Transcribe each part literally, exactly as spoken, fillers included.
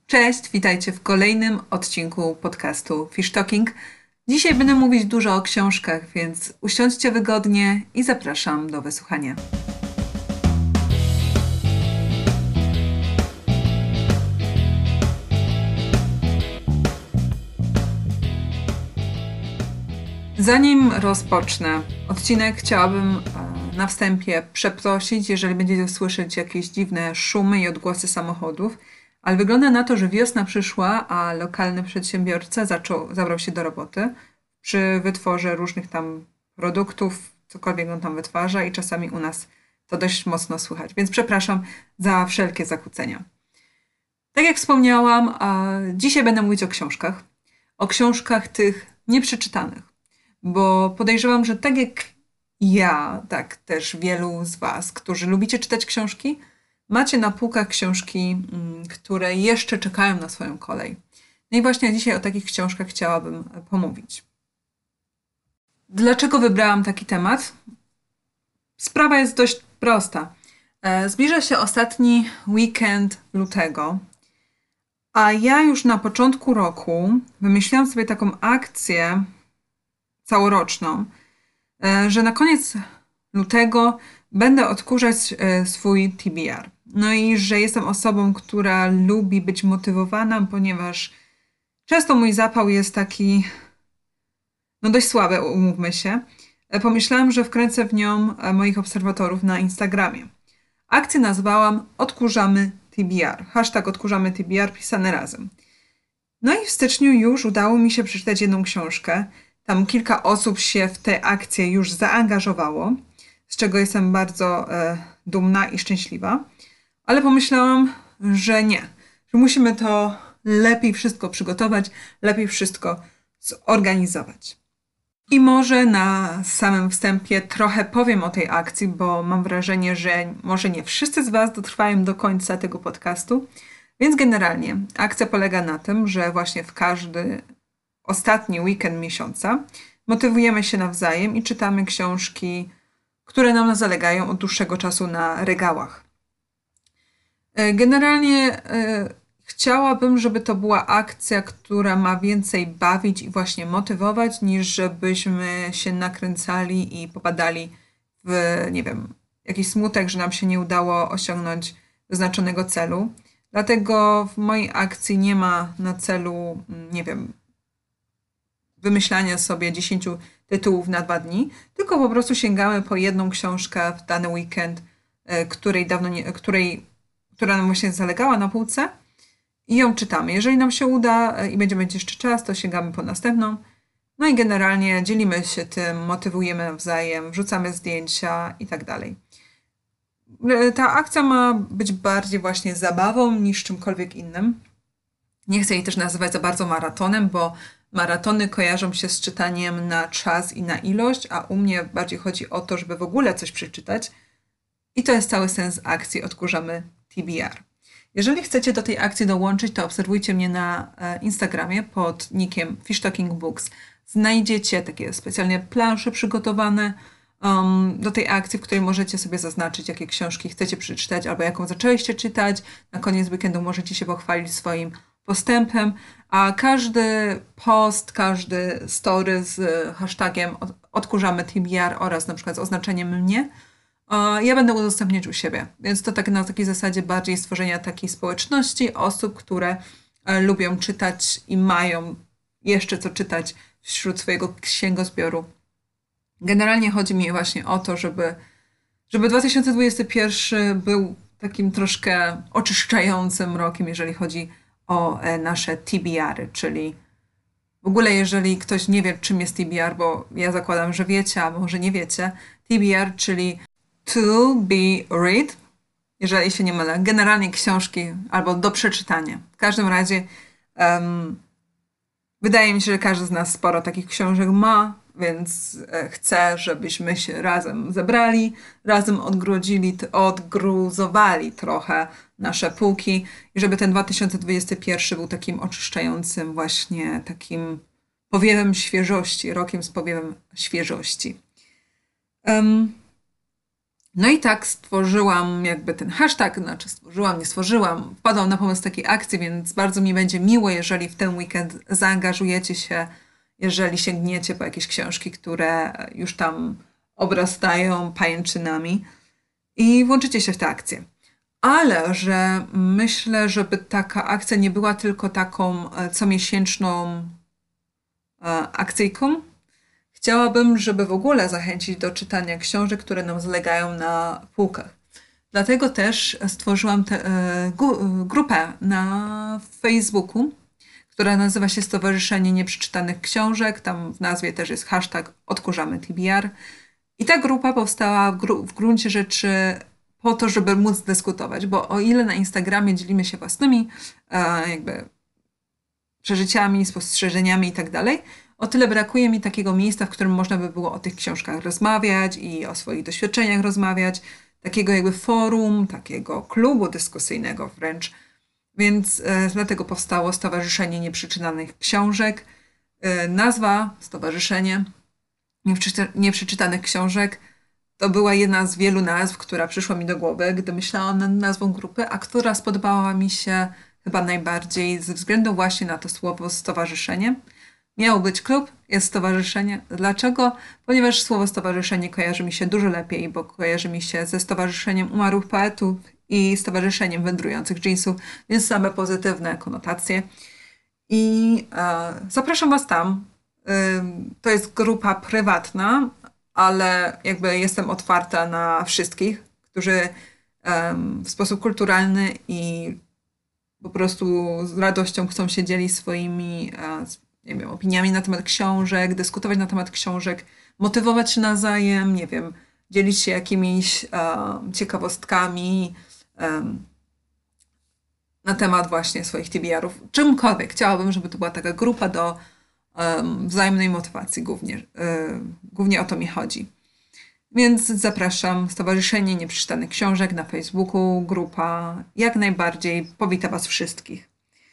Cześć, witajcie w kolejnym odcinku podcastu Fish Talking. Dzisiaj będę mówić dużo o książkach, więc usiądźcie wygodnie i zapraszam do wysłuchania. Zanim rozpocznę odcinek, chciałabym na wstępie przeprosić, jeżeli będziecie słyszeć jakieś dziwne szumy i odgłosy samochodów, ale wygląda na to, że wiosna przyszła, a lokalny przedsiębiorca zaczął, zabrał się do roboty przy wytworze różnych tam produktów, cokolwiek on tam wytwarza i czasami u nas to dość mocno słychać. Więc przepraszam za wszelkie zakłócenia. Tak jak wspomniałam, dzisiaj będę mówić o książkach. O książkach tych nieprzeczytanych. Bo podejrzewam, że tak jak ja, tak też wielu z Was, którzy lubicie czytać książki, macie na półkach książki, które jeszcze czekają na swoją kolej. No i właśnie dzisiaj o takich książkach chciałabym pomówić. Dlaczego wybrałam taki temat? Sprawa jest dość prosta. Zbliża się ostatni weekend lutego, a ja już na początku roku wymyśliłam sobie taką akcję całoroczną, że na koniec lutego będę odkurzać swój T B R. No i że jestem osobą, która lubi być motywowana, ponieważ często mój zapał jest taki, no dość słaby, umówmy się. Pomyślałam, że wkręcę w nią moich obserwatorów na Instagramie. Akcję nazwałam Odkurzamy T B R. Hashtag Odkurzamy T B R pisane razem. No i w styczniu już udało mi się przeczytać jedną książkę. Tam kilka osób się w tę akcję już zaangażowało, z czego jestem bardzo e, dumna i szczęśliwa. Ale pomyślałam, że nie, że musimy to lepiej wszystko przygotować, lepiej wszystko zorganizować. I może na samym wstępie trochę powiem o tej akcji, bo mam wrażenie, że może nie wszyscy z Was dotrwają do końca tego podcastu. Więc generalnie akcja polega na tym, że właśnie w każdy ostatni weekend miesiąca motywujemy się nawzajem i czytamy książki, które nam zalegają od dłuższego czasu na regałach. Generalnie e, chciałabym, żeby to była akcja, która ma więcej bawić i właśnie motywować, niż żebyśmy się nakręcali i popadali w, nie wiem, jakiś smutek, że nam się nie udało osiągnąć wyznaczonego celu. Dlatego w mojej akcji nie ma na celu, nie wiem, wymyślania sobie dziesięciu tytułów na dwa dni, tylko po prostu sięgamy po jedną książkę w dany weekend, której dawno nie, której, która nam właśnie zalegała na półce i ją czytamy. Jeżeli nam się uda i będziemy mieć jeszcze czas, to sięgamy po następną. No i generalnie dzielimy się tym, motywujemy nawzajem, wrzucamy zdjęcia i tak dalej. Ta akcja ma być bardziej właśnie zabawą niż czymkolwiek innym. Nie chcę jej też nazywać za bardzo maratonem, bo maratony kojarzą się z czytaniem na czas i na ilość, a u mnie bardziej chodzi o to, żeby w ogóle coś przeczytać. I to jest cały sens akcji Odkurzamy T B R. Jeżeli chcecie do tej akcji dołączyć, to obserwujcie mnie na Instagramie pod nickiem Fish Talking Books. Znajdziecie takie specjalnie plansze przygotowane um, do tej akcji, w której możecie sobie zaznaczyć, jakie książki chcecie przeczytać albo jaką zaczęliście czytać. Na koniec weekendu możecie się pochwalić swoim postępem, a każdy post, każdy story z hashtagiem Odkurzamy T B R oraz na przykład z oznaczeniem mnie, ja będę udostępniać u siebie. Więc to tak na takiej zasadzie bardziej stworzenia takiej społeczności osób, które lubią czytać i mają jeszcze co czytać wśród swojego księgozbioru. Generalnie chodzi mi właśnie o to, żeby, żeby dwa tysiące dwudziesty pierwszy był takim troszkę oczyszczającym rokiem, jeżeli chodzi o nasze T B R-y, czyli w ogóle jeżeli ktoś nie wie, czym jest T B R, bo ja zakładam, że wiecie, a może nie wiecie, T B R, czyli to be read, jeżeli się nie mylę, generalnie książki albo do przeczytania. W każdym razie um, wydaje mi się, że każdy z nas sporo takich książek ma, więc chcę, żebyśmy się razem zebrali, razem odgrodzili, odgruzowali trochę nasze półki i żeby ten dwa tysiące dwudziesty pierwszy był takim oczyszczającym właśnie takim powiewem świeżości, rokiem z powiewem świeżości. Um, No i tak stworzyłam jakby ten hashtag, znaczy stworzyłam, nie stworzyłam, wpadłam na pomysł takiej akcji, więc bardzo mi będzie miło, jeżeli w ten weekend zaangażujecie się, jeżeli sięgniecie po jakieś książki, które już tam obrastają pajęczynami i włączycie się w tę akcję. Ale że myślę, żeby taka akcja nie była tylko taką e, comiesięczną e, akcyjką. Chciałabym, żeby w ogóle zachęcić do czytania książek, które nam zalegają na półkach. Dlatego też stworzyłam tę e, gu- grupę na Facebooku, która nazywa się Stowarzyszenie Nieprzeczytanych Książek. Tam w nazwie też jest hashtag Odkurzamy T B R. I ta grupa powstała w, gru- w gruncie rzeczy po to, żeby móc dyskutować, bo o ile na Instagramie dzielimy się własnymi e, jakby przeżyciami, spostrzeżeniami i tak dalej, o tyle brakuje mi takiego miejsca, w którym można by było o tych książkach rozmawiać i o swoich doświadczeniach rozmawiać, takiego jakby forum, takiego klubu dyskusyjnego wręcz. Więc e, dlatego powstało Stowarzyszenie Nieprzeczytanych Książek. E, nazwa Stowarzyszenie Nieprzeczyta- Nieprzeczytanych Książek to była jedna z wielu nazw, która przyszła mi do głowy, gdy myślałam nad nazwą grupy, a która spodobała mi się chyba najbardziej ze względu właśnie na to słowo stowarzyszenie. Miało być klub, jest stowarzyszenie. Dlaczego? Ponieważ słowo stowarzyszenie kojarzy mi się dużo lepiej, bo kojarzy mi się ze Stowarzyszeniem Umarłych Poetów i Stowarzyszeniem Wędrujących Jeansów, więc same pozytywne konotacje. I e, zapraszam Was tam. Ym, to jest grupa prywatna, ale jakby jestem otwarta na wszystkich, którzy em, w sposób kulturalny i po prostu z radością chcą się dzielić swoimi e, s- nie wiem, opiniami na temat książek, dyskutować na temat książek, motywować się nawzajem, nie wiem, dzielić się jakimiś e, ciekawostkami em, na temat właśnie swoich T B R-ów. Czymkolwiek. Chciałabym, żeby to była taka grupa do em, wzajemnej motywacji głównie. E, głównie o to mi chodzi. Więc zapraszam, Stowarzyszenie Nieprzeczytanych Książek na Facebooku, grupa jak najbardziej powita Was wszystkich.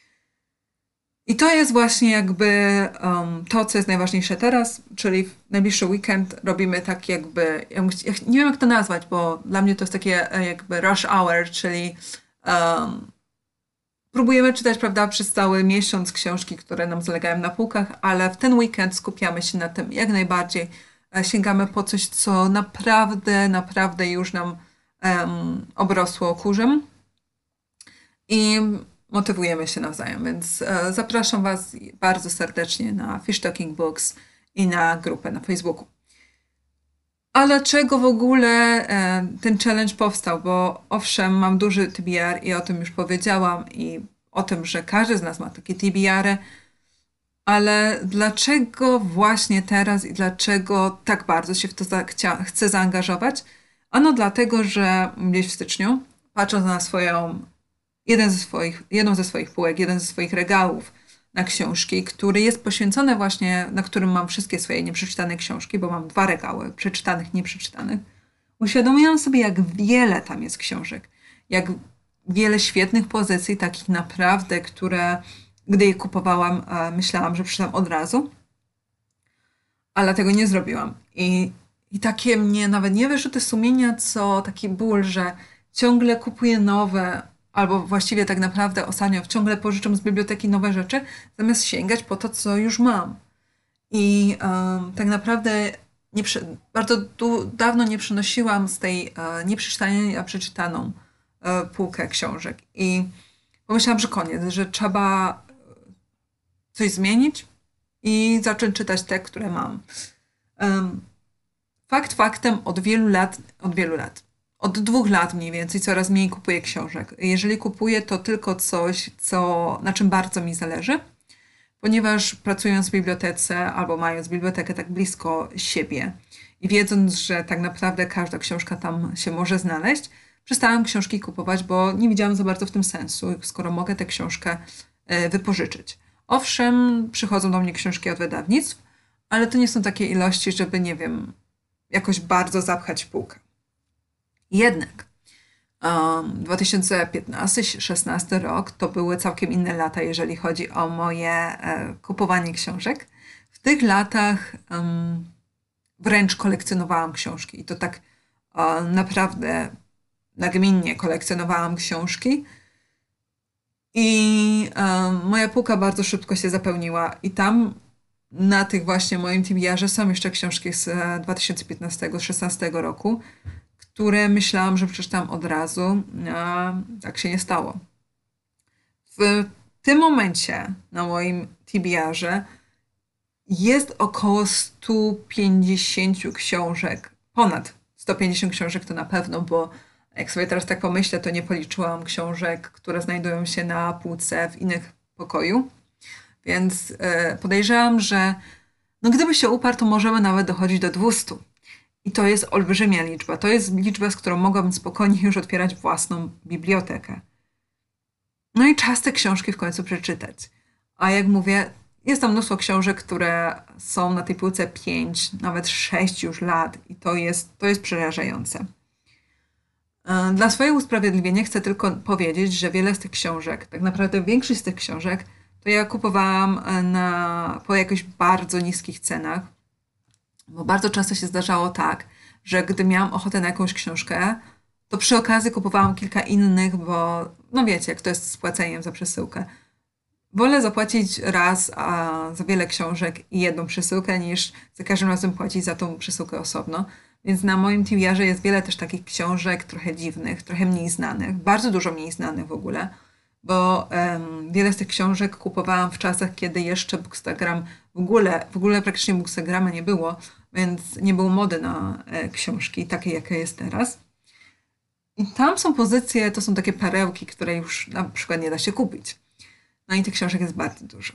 I to jest właśnie jakby em, to, co jest najważniejsze teraz, czyli w najbliższy weekend robimy tak jakby, ja ch- ja ch- nie wiem jak to nazwać, bo dla mnie to jest takie e, jakby rush hour, czyli em, próbujemy czytać, prawda, przez cały miesiąc książki, które nam zalegają na półkach, ale w ten weekend skupiamy się na tym jak najbardziej. E, Sięgamy po coś, co naprawdę, naprawdę już nam em, obrosło kurzem i motywujemy się nawzajem. Więc e, zapraszam Was bardzo serdecznie na Fish Talking Books i na grupę na Facebooku. A dlaczego w ogóle e, ten challenge powstał? Bo owszem, mam duży T B R i o tym już powiedziałam i o tym, że każdy z nas ma takie T B R-y, ale dlaczego właśnie teraz i dlaczego tak bardzo się w to zachcia- chcę zaangażować? Ano dlatego, że gdzieś w styczniu, patrząc na swoją, jeden ze swoich, jedną ze swoich półek, jeden ze swoich regałów na książki, który jest poświęcony właśnie, na którym mam wszystkie swoje nieprzeczytane książki, bo mam dwa regały, przeczytanych, nieprzeczytanych, uświadomiłam sobie, jak wiele tam jest książek, jak wiele świetnych pozycji, takich naprawdę, które gdy je kupowałam, e, myślałam, że przeczytam od razu, ale tego nie zrobiłam. I, i takie mnie nawet nie wyrzuty sumienia, co taki ból, że ciągle kupuję nowe, albo właściwie tak naprawdę ostatnio ciągle pożyczam z biblioteki nowe rzeczy, zamiast sięgać po to, co już mam. I em, tak naprawdę nie, prze- bardzo du- dawno nie przenosiłam z tej e, nieprzeczytanej, a przeczytaną e, półkę książek. I pomyślałam, że koniec, że trzeba coś zmienić i zacząć czytać te, które mam. Em, Fakt faktem od wielu lat, od wielu lat, od dwóch lat mniej więcej coraz mniej kupuję książek. Jeżeli kupuję, to tylko coś, co, na czym bardzo mi zależy, ponieważ pracując w bibliotece albo mając bibliotekę tak blisko siebie i wiedząc, że tak naprawdę każda książka tam się może znaleźć, przestałam książki kupować, bo nie widziałam za bardzo w tym sensu, skoro mogę tę książkę e, wypożyczyć. Owszem, przychodzą do mnie książki od wydawnictw, ale to nie są takie ilości, żeby, nie wiem, jakoś bardzo zapchać półkę. Jednak um, dwa tysiące piętnasty szesnasty rok to były całkiem inne lata, jeżeli chodzi o moje e, kupowanie książek. W tych latach em, wręcz kolekcjonowałam książki i to tak a, naprawdę nagminnie kolekcjonowałam książki i e, moja półka bardzo szybko się zapełniła i tam na tych właśnie moim T B R-ze są jeszcze książki z e, dwa tysiące piętnastego szesnastego roku, które myślałam, że przeczytam od razu, a tak się nie stało. W tym momencie na moim T B R-ze jest około sto pięćdziesiąt książek, ponad sto pięćdziesiąt książek to na pewno, bo jak sobie teraz tak pomyślę, to nie policzyłam książek, które znajdują się na półce w innych pokoju. Więc e, podejrzewam, że no gdyby się uparł, to możemy nawet dochodzić do dwieście. I to jest olbrzymia liczba. To jest liczba, z którą mogłabym spokojnie już otwierać własną bibliotekę. No i czas te książki w końcu przeczytać. A jak mówię, jest tam mnóstwo książek, które są na tej półce pięć, nawet sześć już lat i to jest, to jest przerażające. E, Dla swojego usprawiedliwienia chcę tylko powiedzieć, że wiele z tych książek, tak naprawdę większość z tych książek, to ja kupowałam e, na, po jakichś bardzo niskich cenach, bo bardzo często się zdarzało tak, że gdy miałam ochotę na jakąś książkę, to przy okazji kupowałam kilka innych, bo no wiecie, jak to jest z płaceniem za przesyłkę. Wolę zapłacić raz a, za wiele książek i jedną przesyłkę, niż za każdym razem płacić za tą przesyłkę osobno. Więc na moim T B R-ze jest wiele też takich książek trochę dziwnych, trochę mniej znanych, bardzo dużo mniej znanych w ogóle, bo em, wiele z tych książek kupowałam w czasach, kiedy jeszcze Bookstagram w ogóle, w ogóle praktycznie Bookstagrama nie było, więc nie było mody na e, książki takie, jaka jest teraz. I tam są pozycje, to są takie perełki, które już na przykład nie da się kupić. No i tych książek jest bardzo dużo.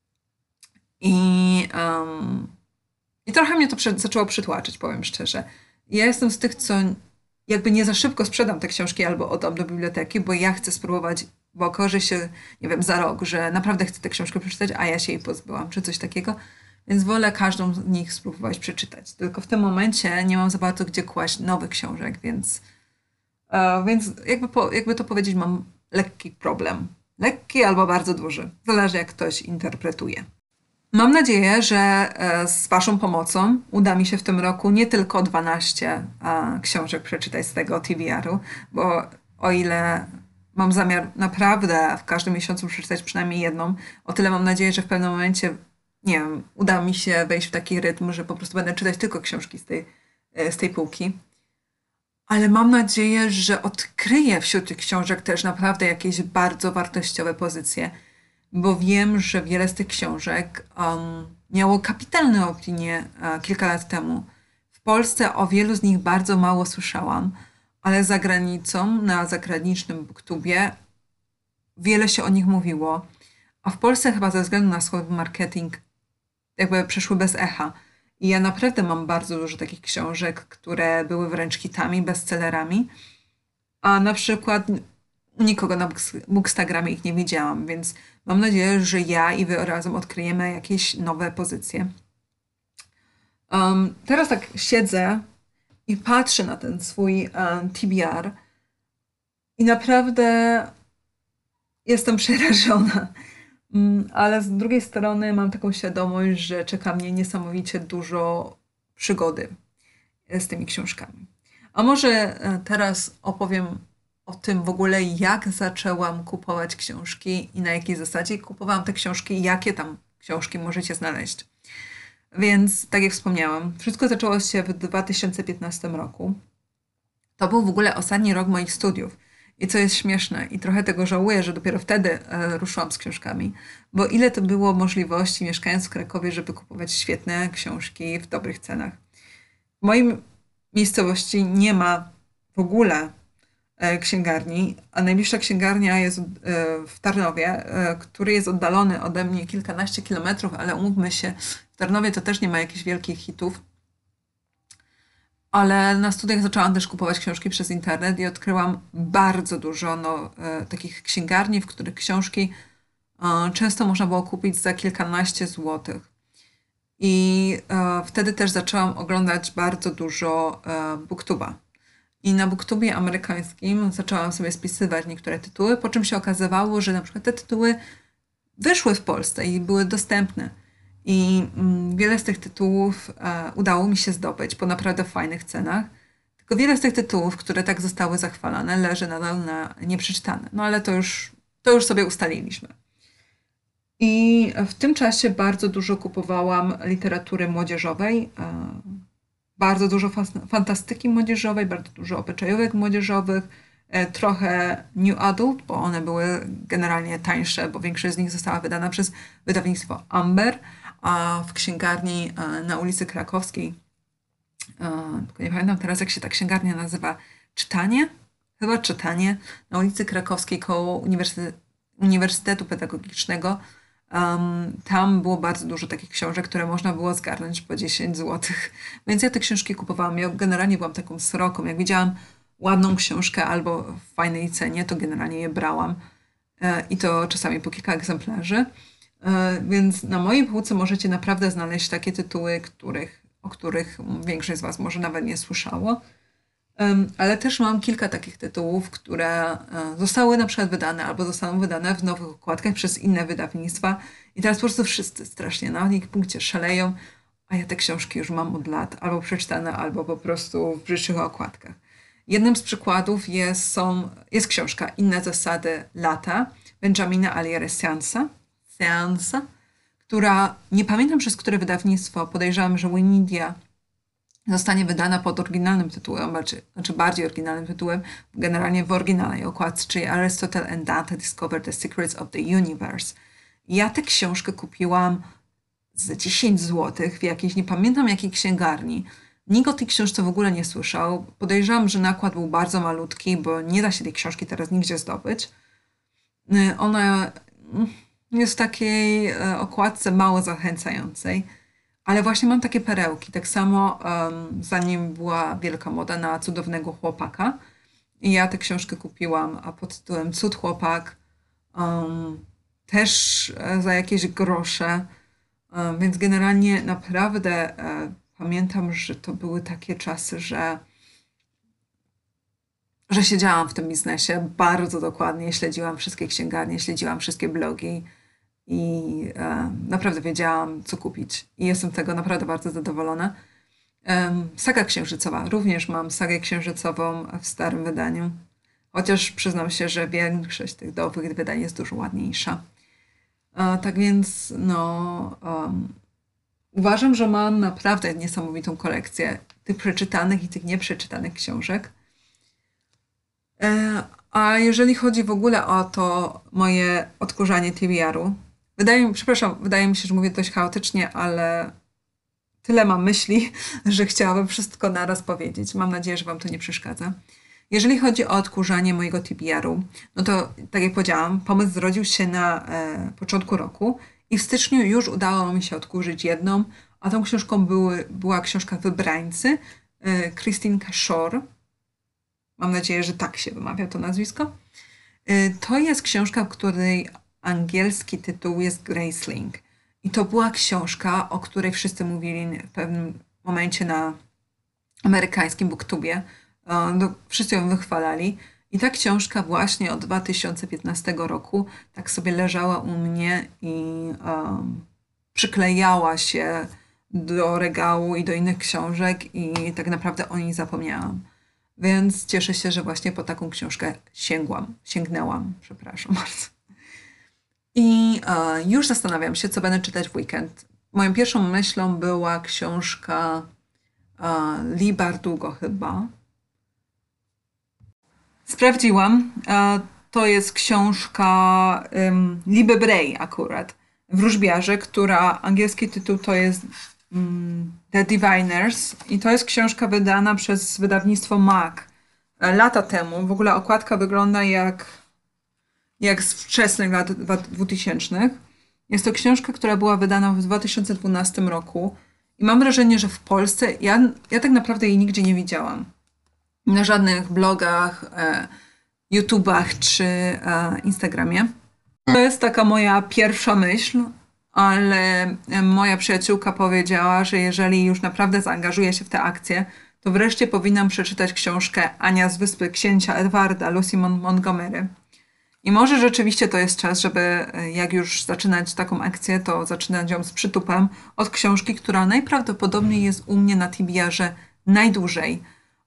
I, em, i trochę mnie to przy, zaczęło przytłaczyć, powiem szczerze. Ja jestem z tych, co jakby nie za szybko sprzedam te książki albo oddam do biblioteki, bo ja chcę spróbować, bo okaże się, nie wiem, za rok, że naprawdę chcę tę książkę przeczytać, a ja się jej pozbyłam, czy coś takiego. Więc wolę każdą z nich spróbować przeczytać. Tylko w tym momencie nie mam za bardzo gdzie kłaść nowych książek, więc, e, więc jakby, po, jakby to powiedzieć, mam lekki problem. Lekki albo bardzo duży. Zależy, jak ktoś interpretuje. Mam nadzieję, że e, z Waszą pomocą uda mi się w tym roku nie tylko dwanaście e, książek przeczytać z tego T B R-u, bo o ile mam zamiar naprawdę w każdym miesiącu przeczytać przynajmniej jedną, o tyle mam nadzieję, że w pewnym momencie, nie wiem, uda mi się wejść w taki rytm, że po prostu będę czytać tylko książki z tej, e, z tej półki. Ale mam nadzieję, że odkryję wśród tych książek też naprawdę jakieś bardzo wartościowe pozycje, bo wiem, że wiele z tych książek um, miało kapitalne opinie e, kilka lat temu. W Polsce o wielu z nich bardzo mało słyszałam, ale za granicą, na zagranicznym booktubie wiele się o nich mówiło, a w Polsce chyba ze względu na słaby marketing jakby przeszły bez echa. I ja naprawdę mam bardzo dużo takich książek, które były wręcz hitami, bestsellerami, a na przykład u nikogo na Books- Bookstagramie ich nie widziałam, więc mam nadzieję, że ja i wy razem odkryjemy jakieś nowe pozycje. Um, teraz tak siedzę i patrzę na ten swój um, T B R i naprawdę jestem przerażona. Mm, Ale z drugiej strony mam taką świadomość, że czeka mnie niesamowicie dużo przygody e, z tymi książkami. A może e, teraz opowiem o tym w ogóle, jak zaczęłam kupować książki i na jakiej zasadzie kupowałam te książki i jakie tam książki możecie znaleźć. Więc, tak jak wspomniałam, wszystko zaczęło się w dwa tysiące piętnastym roku. To był w ogóle ostatni rok moich studiów. I co jest śmieszne, i trochę tego żałuję, że dopiero wtedy e, ruszyłam z książkami, bo ile to było możliwości, mieszkając w Krakowie, żeby kupować świetne książki w dobrych cenach. W mojej miejscowości nie ma w ogóle e, księgarni, a najbliższa księgarnia jest e, w Tarnowie, e, który jest oddalony ode mnie kilkanaście kilometrów, ale umówmy się, w Tarnowie to też nie ma jakichś wielkich hitów. Ale na studiach zaczęłam też kupować książki przez internet i odkryłam bardzo dużo no, e, takich księgarni, w których książki e, często można było kupić za kilkanaście złotych. I e, wtedy też zaczęłam oglądać bardzo dużo e, booktuba. I na booktubie amerykańskim zaczęłam sobie spisywać niektóre tytuły, po czym się okazywało, że na przykład te tytuły wyszły w Polsce i były dostępne. I mm, wiele z tych tytułów e, udało mi się zdobyć po naprawdę fajnych cenach. Tylko wiele z tych tytułów, które tak zostały zachwalane, leży nadal na nieprzeczytane. No ale to już, to już sobie ustaliliśmy. I w tym czasie bardzo dużo kupowałam literatury młodzieżowej, e, bardzo dużo fas- fantastyki młodzieżowej, bardzo dużo obyczajówek młodzieżowych, e, trochę New Adult, bo one były generalnie tańsze, bo większość z nich została wydana przez wydawnictwo Amber, a w księgarni e, na ulicy Krakowskiej, e, tylko nie pamiętam teraz jak się ta księgarnia nazywa, Czytanie? Chyba Czytanie, na ulicy Krakowskiej koło Uniwersytetu, Uniwersytetu Pedagogicznego. Um, tam było bardzo dużo takich książek, które można było zgarnąć po dziesięć złotych. Więc ja te książki kupowałam. Ja generalnie byłam taką sroką. Jak widziałam ładną książkę albo w fajnej cenie, to generalnie je brałam. E, I to czasami po kilka egzemplarzy. E, Więc na mojej półce możecie naprawdę znaleźć takie tytuły, których, o których większość z Was może nawet nie słyszało. Em, Ale też mam kilka takich tytułów, które e, zostały na przykład wydane albo zostaną wydane w nowych okładkach przez inne wydawnictwa. I teraz po prostu wszyscy strasznie na ich punkcie szaleją, a ja te książki już mam od lat, albo przeczytane, albo po prostu w brzydszych okładkach. Jednym z przykładów jest, są, jest książka Inne zasady lata Benjamina Aliera Seansa, Seansa, która nie pamiętam przez które wydawnictwo, podejrzewam, że Winedia zostanie wydana pod oryginalnym tytułem, znaczy, znaczy bardziej oryginalnym tytułem, generalnie w oryginalnej okładce, czyli Aristotle and Dante Discover the Secrets of the Universe. I ja tę książkę kupiłam za dziesięć złotych w jakiejś, nie pamiętam jakiej księgarni. Nikt o tej książce w ogóle nie słyszał. Podejrzewam, że nakład był bardzo malutki, bo nie da się tej książki teraz nigdzie zdobyć. Y, Ona mm, jest w takiej e, okładce mało zachęcającej. Ale właśnie mam takie perełki. Tak samo um, zanim była wielka moda na cudownego chłopaka. I ja tę książkę kupiłam a pod tytułem Cud chłopak. Um, też e, za jakieś grosze. Um, więc generalnie naprawdę e, pamiętam, że to były takie czasy, że, że siedziałam w tym biznesie bardzo dokładnie. Śledziłam wszystkie księgarnie, śledziłam wszystkie blogi i e, naprawdę wiedziałam, co kupić. I jestem z tego naprawdę bardzo zadowolona. Em, Saga księżycowa. Również mam sagę księżycową w starym wydaniu. Chociaż przyznam się, że większość tych nowych wydań jest dużo ładniejsza. E, tak więc, no, em, uważam, że mam naprawdę niesamowitą kolekcję tych przeczytanych i tych nieprzeczytanych książek. E, A jeżeli chodzi w ogóle o to moje odkurzanie T B R-u, wydaje mi, przepraszam, wydaje mi się, że mówię dość chaotycznie, ale tyle mam myśli, że chciałabym wszystko naraz powiedzieć. Mam nadzieję, że Wam to nie przeszkadza. Jeżeli chodzi o odkurzanie mojego T B R-u, no to tak jak powiedziałam, pomysł zrodził się na e, początku roku i w styczniu już udało mi się odkurzyć jedną, a tą książką były, była książka Wybrańcy e, Christine Cashore. Mam nadzieję, że tak się wymawia to nazwisko. Y, To jest książka, w której angielski tytuł jest Graceling. I to była książka, o której wszyscy mówili w pewnym momencie na amerykańskim booktubie. E, no, wszyscy ją wychwalali. I ta książka właśnie od dwa tysiące piętnastego roku tak sobie leżała u mnie i em, przyklejała się do regału i do innych książek i tak naprawdę o niej zapomniałam. Więc cieszę się, że właśnie po taką książkę sięgłam, sięgnęłam, przepraszam bardzo. I e, już zastanawiam się, co będę czytać w weekend. Moją pierwszą myślą była książka e, Lee Bardugo chyba. Sprawdziłam. E, to jest książka um, Liby Bray akurat, wróżbiarze, która angielski tytuł to jest mm, The Diviners i to jest książka wydana przez wydawnictwo Mac e, lata temu. W ogóle okładka wygląda jak, jak z wczesnych lat dwutysięcznych. Jest to książka, która była wydana w dwa tysiące dwunastym roku i mam wrażenie, że w Polsce ja, ja tak naprawdę jej nigdzie nie widziałam. Na żadnych blogach, e, YouTubach czy e, Instagramie. To jest taka moja pierwsza myśl, ale e, moja przyjaciółka powiedziała, że jeżeli już naprawdę zaangażuję się w tę akcję, to wreszcie powinnam przeczytać książkę Ania z Wyspy Księcia Edwarda Lucy Mon- Montgomery. I może rzeczywiście to jest czas, żeby e, jak już zaczynać taką akcję, to zaczynać ją z przytupem od książki, która najprawdopodobniej jest u mnie na T B R-ze najdłużej.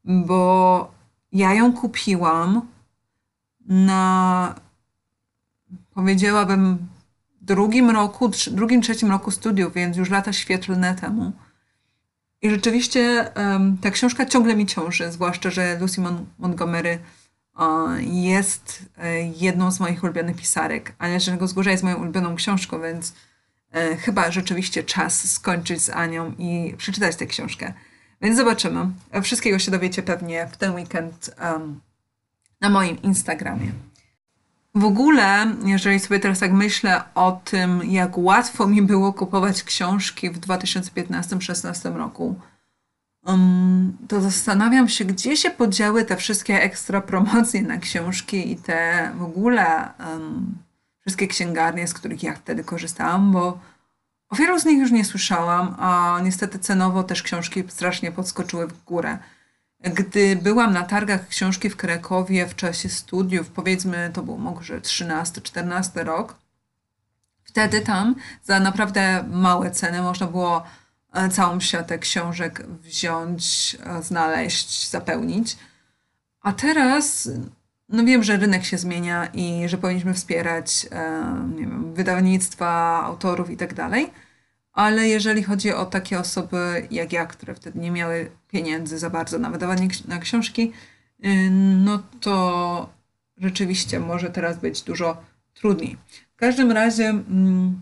bo ja ją kupiłam na, powiedziałabym, drugim roku, trz- drugim, trzecim roku studiów, więc już lata świetlne temu. I rzeczywiście em, ta książka ciągle mi ciąży, zwłaszcza, że Lucy Mon- Montgomery e, jest e, jedną z moich ulubionych pisarek, a Leżnego Wzgórza jest moją ulubioną książką, więc e, chyba rzeczywiście czas skończyć z Anią i przeczytać tę książkę. Więc zobaczymy. E, Wszystkiego się dowiecie pewnie w ten weekend em, na moim Instagramie. W ogóle, jeżeli sobie teraz tak myślę o tym, jak łatwo mi było kupować książki w dwa tysiące piętnastym szesnastym roku, um, to zastanawiam się, gdzie się podziały te wszystkie ekstra promocje na książki i te w ogóle um, wszystkie księgarnie, z których ja wtedy korzystałam, bo o wielu z nich już nie słyszałam, a niestety cenowo też książki strasznie podskoczyły w górę. Gdy byłam na targach książki w Krakowie w czasie studiów, powiedzmy to był może trzynasty, czternasty rok, wtedy tam za naprawdę małe ceny można było e, całą siatę książek wziąć, e, znaleźć, zapełnić. A teraz, no wiem, że rynek się zmienia i że powinniśmy wspierać, e, nie wiem, wydawnictwa, autorów i tak dalej. Ale jeżeli chodzi o takie osoby jak ja, które wtedy nie miały pieniędzy za bardzo na wydawanie ks- na książki, y, no to rzeczywiście może teraz być dużo trudniej. W każdym razie mm,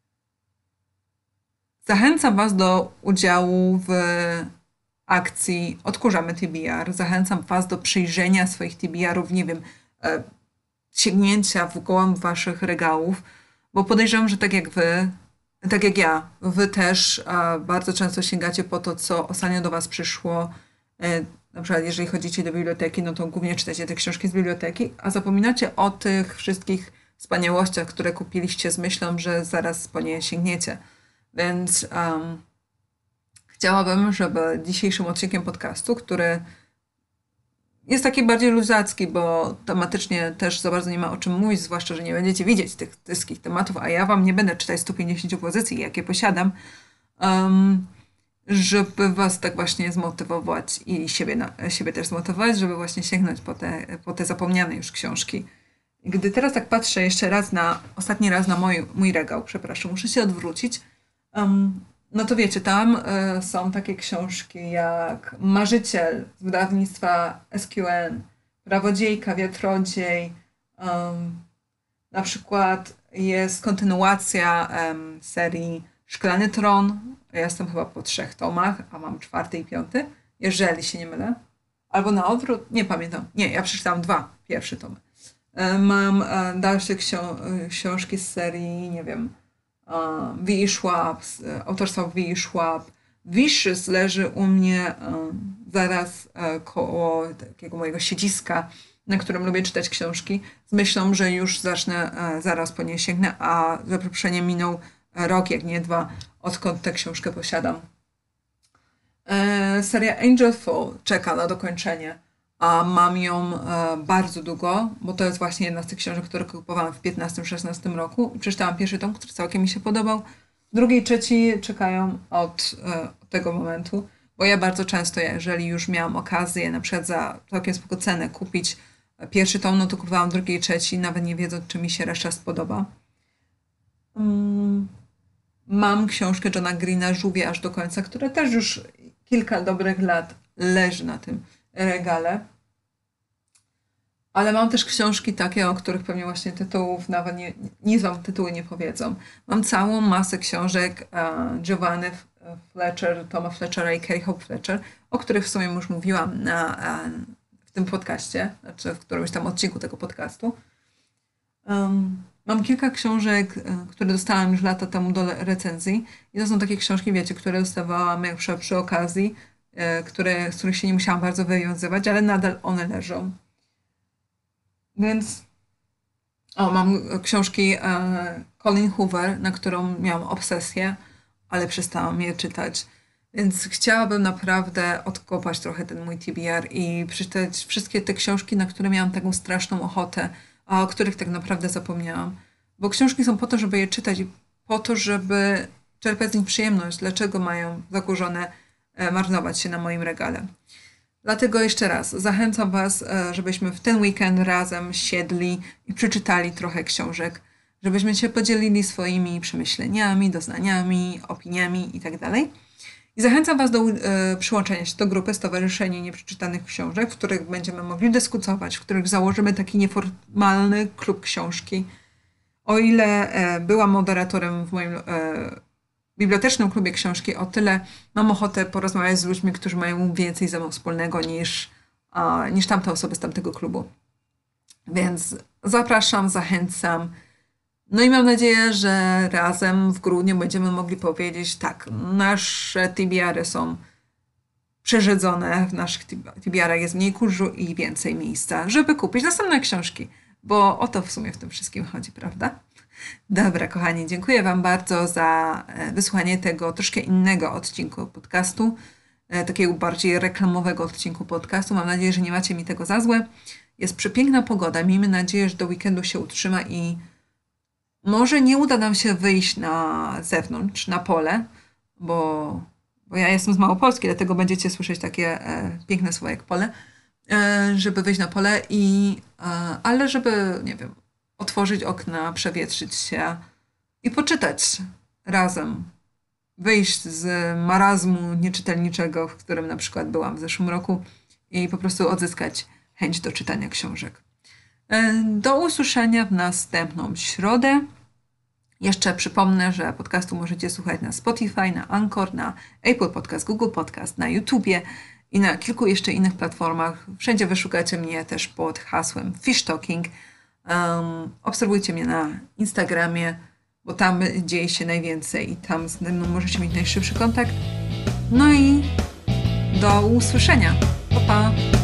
zachęcam Was do udziału w akcji Odkurzamy T B R. Zachęcam Was do przyjrzenia swoich T B R-ów, nie wiem, e, sięgnięcia w gołąb Waszych regałów, bo podejrzewam, że tak jak Wy, tak jak ja, Wy też e, bardzo często sięgacie po to, co ostatnio do Was przyszło. E, na przykład jeżeli chodzicie do biblioteki, no to głównie czytacie te książki z biblioteki, a zapominacie o tych wszystkich wspaniałościach, które kupiliście z myślą, że zaraz po nie sięgniecie. Więc em, chciałabym, żeby dzisiejszym odcinkiem podcastu, który jest taki bardziej luzacki, bo tematycznie też za bardzo nie ma o czym mówić, zwłaszcza, że nie będziecie widzieć tych wszystkich tematów, a ja wam nie będę czytać stu pięćdziesięciu pozycji, jakie posiadam, em, żeby was tak właśnie zmotywować i siebie, na, siebie też zmotywować, żeby właśnie sięgnąć po te, po te zapomniane już książki. Gdy teraz tak patrzę jeszcze raz na, ostatni raz na mój, mój regał, przepraszam, muszę się odwrócić, em, no to wiecie, tam e, są takie książki jak Marzyciel z wydawnictwa S Q N, Prawodziejka, Wiatrodziej, em, na przykład jest kontynuacja em, serii Szklany Tron. Ja jestem chyba po trzech tomach, a mam czwarty i piąty, jeżeli się nie mylę. Albo na odwrót, nie pamiętam. Nie, ja przeczytałam dwa pierwsze tomy. E, Mam e, dalsze ksio- e, książki z serii, nie wiem, e, V E. Schwab, z, e, autorstwa V E. Schwab. Vicious leży u mnie e, zaraz e, koło takiego mojego siedziska, na którym lubię czytać książki, z myślą, że już zacznę, e, zaraz po nie sięgnę, a za przeproszeniem minął rok, jak nie dwa, odkąd tę książkę posiadam. E, seria Angel Fall czeka na dokończenie, a mam ją e, bardzo długo, bo to jest właśnie jedna z tych książek, które kupowałam w piętnastym szesnastym roku. Przeczytałam pierwszy tom, który całkiem mi się podobał. Drugi i trzeci czekają od, e, od tego momentu, bo ja bardzo często, jeżeli już miałam okazję na przykład za całkiem spoko cenę kupić pierwszy tom, no to kupowałam drugi i trzeci, nawet nie wiedząc, czy mi się reszta spodoba. Mm, Mam książkę Johna Greena Żółwie aż do końca, która też już kilka dobrych lat leży na tym regale. Ale mam też książki takie, o których pewnie właśnie tytułów nawet nie, nic wam tytuły nie powiedzą. Mam całą masę książek e, Giovanny Fletcher, Toma Fletchera i Carrie Hope Fletcher, o których w sumie już mówiłam na, e, w tym podcaście, znaczy w którymś tam odcinku tego podcastu. Um, mam kilka książek, e, które dostałam już lata temu do le- recenzji. I to są takie książki, wiecie, które dostawałam jak przy, przy okazji, e, które, z których się nie musiałam bardzo wywiązywać, ale nadal one leżą. Więc o, mam książki e, Colleen Hoover, na którą miałam obsesję, ale przestałam je czytać. Więc chciałabym naprawdę odkopać trochę ten mój T B R i przeczytać wszystkie te książki, na które miałam taką straszną ochotę, a o których tak naprawdę zapomniałam. Bo książki są po to, żeby je czytać i po to, żeby czerpać z nich przyjemność. Dlaczego mają zakurzone e, marnować się na moim regale? Dlatego jeszcze raz zachęcam Was, e, żebyśmy w ten weekend razem siedli i przeczytali trochę książek, żebyśmy się podzielili swoimi przemyśleniami, doznaniami, opiniami itd. I zachęcam Was do e, przyłączenia się do grupy Stowarzyszenie Nieprzeczytanych Książek, w których będziemy mogli dyskutować, w których założymy taki nieformalny klub książki. O ile e, byłam moderatorem w moim e, bibliotecznym klubie książki, o tyle mam ochotę porozmawiać z ludźmi, którzy mają więcej ze mną wspólnego niż, a, niż tamte osoby z tamtego klubu. Więc zapraszam, zachęcam. No i mam nadzieję, że razem w grudniu będziemy mogli powiedzieć, tak, nasze T B R-y są przerzedzone, w naszych T B R-ach jest mniej kurzu i więcej miejsca, żeby kupić następne książki, bo o to w sumie w tym wszystkim chodzi, prawda? Dobra, kochani, dziękuję Wam bardzo za wysłuchanie tego troszkę innego odcinku podcastu, takiego bardziej reklamowego odcinku podcastu. Mam nadzieję, że nie macie mi tego za złe. Jest przepiękna pogoda, miejmy nadzieję, że do weekendu się utrzyma i może nie uda nam się wyjść na zewnątrz, na pole, bo, bo ja jestem z Małopolski, dlatego będziecie słyszeć takie e, piękne słowa jak pole, e, żeby wyjść na pole, i, e, ale żeby, nie wiem, otworzyć okna, przewietrzyć się i poczytać razem. Wyjść z marazmu nieczytelniczego, w którym na przykład byłam w zeszłym roku, i po prostu odzyskać chęć do czytania książek. Do usłyszenia w następną środę. Jeszcze przypomnę, że podcastu możecie słuchać na Spotify, na Anchor, na Apple Podcast, Google Podcast, na YouTubie i na kilku jeszcze innych platformach. Wszędzie wyszukacie mnie też pod hasłem Fish Talking. Um, obserwujcie mnie na Instagramie, bo tam dzieje się najwięcej i tam ze mną możecie mieć najszybszy kontakt. No i do usłyszenia. Pa, pa!